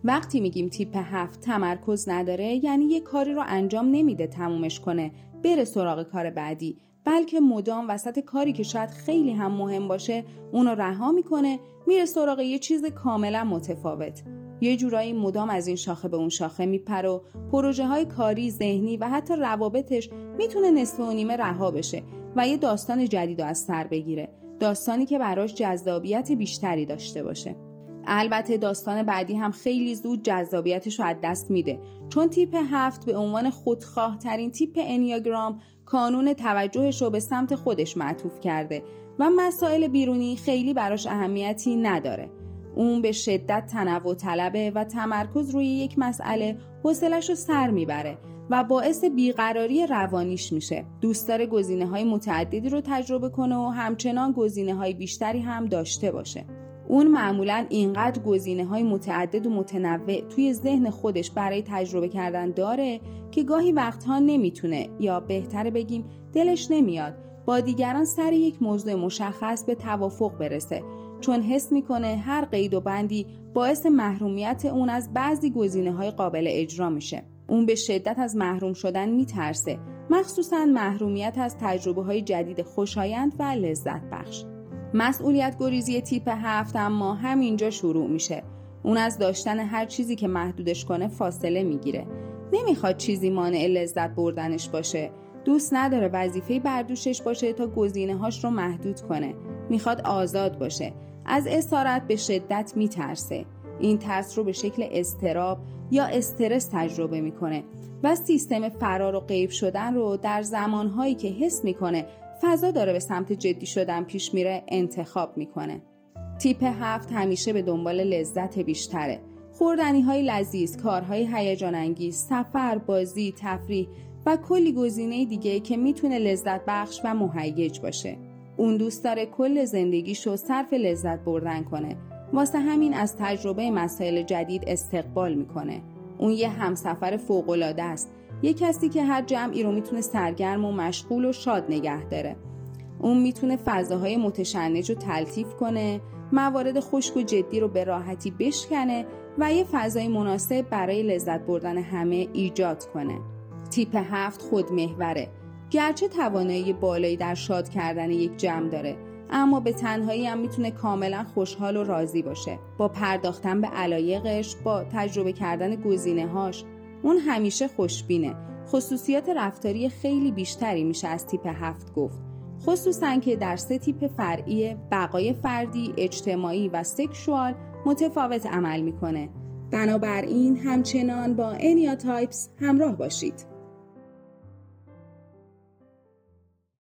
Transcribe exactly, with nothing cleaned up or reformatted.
وقتی میگیم تیپ هفت تمرکز نداره، یعنی یه کاری رو انجام نمیده تمومش کنه بره سراغ کار بعدی، بلکه مدام وسط کاری که شاید خیلی هم مهم باشه اونو رها میکنه میره سراغ یه چیز کاملا متفاوت. یه جورایی مدام از این شاخه به اون شاخه میپره و پروژه های کاری، ذهنی و حتی روابطش میتونه نصف و نیمه رها بشه و یه داستان جدید از سر بگیره، داستانی که براش جذابیت بیشتری داشته باشه. البته داستان بعدی هم خیلی زود جذابیتش رو از دست میده، چون تیپ هفت به عنوان خودخواه ترین تیپ انیاگرام کانون توجهش رو به سمت خودش معطوف کرده و مسائل بیرونی خیلی براش اهمیتی نداره. اون به شدت تنوع طلبه و تمرکز روی یک مسئله حوصله‌شو سر میبره و باعث بیقراری روانیش میشه. دوست داره گزینه‌های متعددی رو تجربه کنه و همچنان گزینه‌های بیشتری هم داشته باشه. اون معمولاً اینقدر گزینه‌های متعدد و متنوع توی ذهن خودش برای تجربه کردن داره که گاهی وقتها نمیتونه، یا بهتره بگیم دلش نمیاد، با دیگران سر یک موضوع مشخص به توافق برسه، چون حس میکنه هر قید و بندی باعث محرومیت اون از بعضی گزینه‌های قابل اجرا میشه. اون به شدت از محروم شدن میترسه، مخصوصاً محرومیت از تجربه‌های جدید خوشایند و لذت بخش. مسئولیت گریزی تیپ هفت اما همینجا شروع میشه. اون از داشتن هر چیزی که محدودش کنه فاصله میگیره. نمیخواد چیزی مانع لذت بردنش باشه. دوست نداره وظیفه‌ای بر دوشش باشه تا گزینه‌هاش رو محدود کنه. میخواد آزاد باشه. از اسارت به شدت میترسه. این ترس رو به شکل اضطراب یا استرس تجربه میکنه و سیستم فرار و غیب شدن رو در زمانهایی که حس میکنه فضا داره به سمت جدی شدن پیش میره انتخاب میکنه. تیپ هفت همیشه به دنبال لذت بیشتره. خوردنی‌های لذیذ، کارهای هیجان انگیز، سفر، بازی، تفریح و کلی گزینه دیگه که میتونه لذت بخش و مهیج باشه. اون دوست داره کل زندگیشو صرف لذت بردن کنه. واسه همین از تجربه مسائل جدید استقبال میکنه. اون یه همسفر فوق‌العاده است. یه کسی که هر جمعی رو میتونه سرگرم و مشغول و شاد نگه داره. اون میتونه فضاهای متشنج رو تلطیف کنه، موارد خشک و جدی رو به راحتی بشکنه و یه فضای مناسب برای لذت بردن همه ایجاد کنه. تیپ هفت خودمحوره. گرچه توانایی بالایی در شاد کردن یک جمع داره، اما به تنهایی هم میتونه کاملا خوشحال و راضی باشه. با پرداختن به علایقش، با تجربه کردن گزینه‌هاش، اون همیشه خوشبینه. خصوصیات رفتاری خیلی بیشتری میشه از تیپ هفت گفت، خصوصا که در سه تیپ فرعی بقای فردی، اجتماعی و سکشوال متفاوت عمل میکنه. بنابراین همچنان با انیا تایپس همراه باشید.